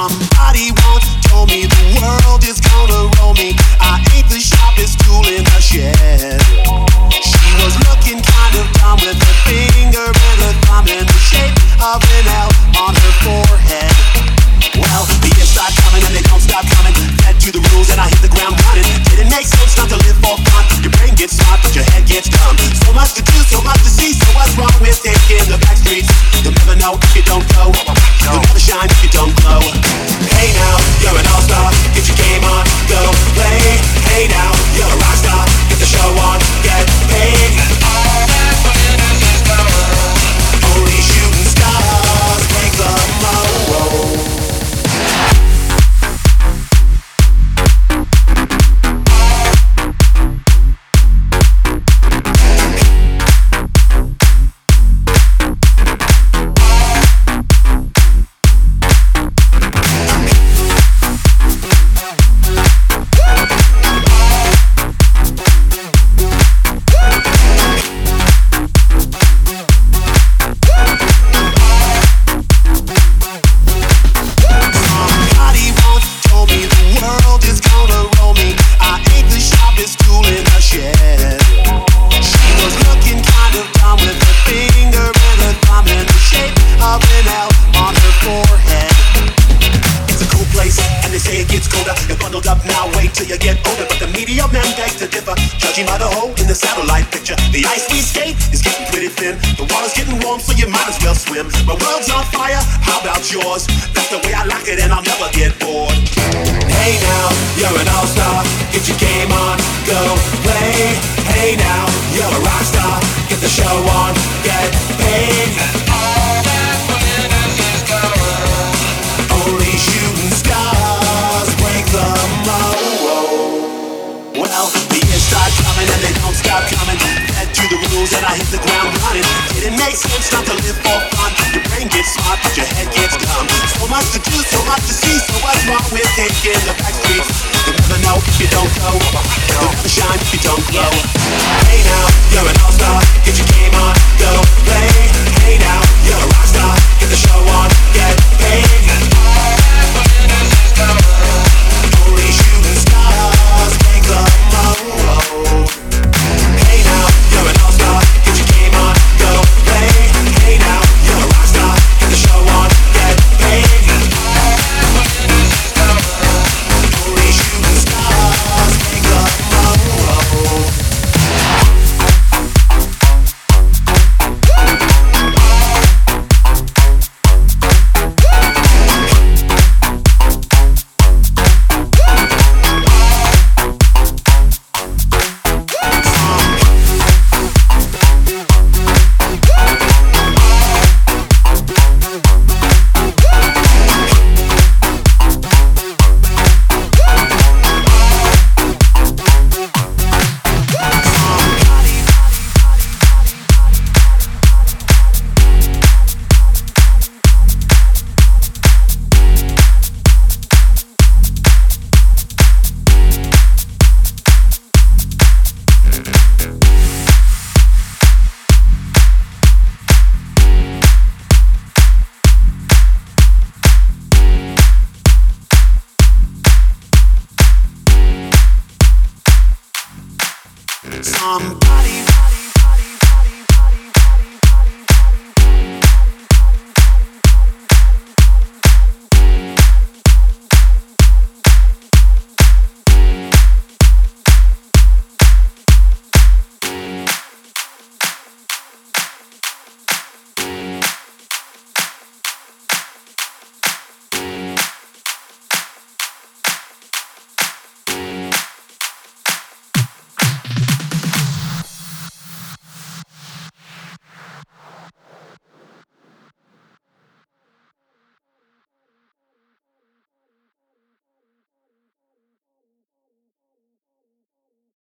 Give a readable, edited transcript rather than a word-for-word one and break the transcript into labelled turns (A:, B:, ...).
A: Somebody once told me the world is gonna roll me. I ain't the sharpest tool in the shed. She was looking kind of dumb with her finger and her thumb in the shape of an L on her forehead. Well, the years start coming and they don't stop coming. Fed to the rules and I hit the ground running. Didn't make sense not to live for fun. Your brain gets smart but your head gets dumb. So much to do, so much to see. So what's wrong with taking the back streets? You'll never know if you don't go. You'll never shine if you don't glow. Hey now, you're an all-star. Get your game on, go play. Hey now, you're a rock star. Get the show on, get paid. All that glitters is gold. Only shooting stars break the mold. By the hole in the satellite picture, the ice we skate is getting pretty thin. The water's getting warm, so you might as well swim. My world's on fire, how about yours? That's the way I like it, and I'll never get bored. Hey now, you're an all-star. Get your game on, go play. Hey now, you're a rock star. Get the show on, get paid. All that glitters is gold. Only shooting stars break the mold. Well, the years start coming and they don't stop coming. Head to the rules and I hit the ground running. Didn't make sense not to live for fun. Your brain gets smart but your head gets dumb. So much to do, so much to see. So what's wrong with taking the back streets? You'll never know if you don't go. You'll never shine if you don't glow. Hey now, you're an all-star. Get your game on, go play. Hey now, you're a rock star. Get the show on, get paid. All that glitters is gold. Only shooting stars break the mold. Hey now, you're an all-star. Get your game on, go play. Hey now, you're a rock star. Get the show on, get paid. All that glitters is gold. Only shooting stars break the mold. Somebody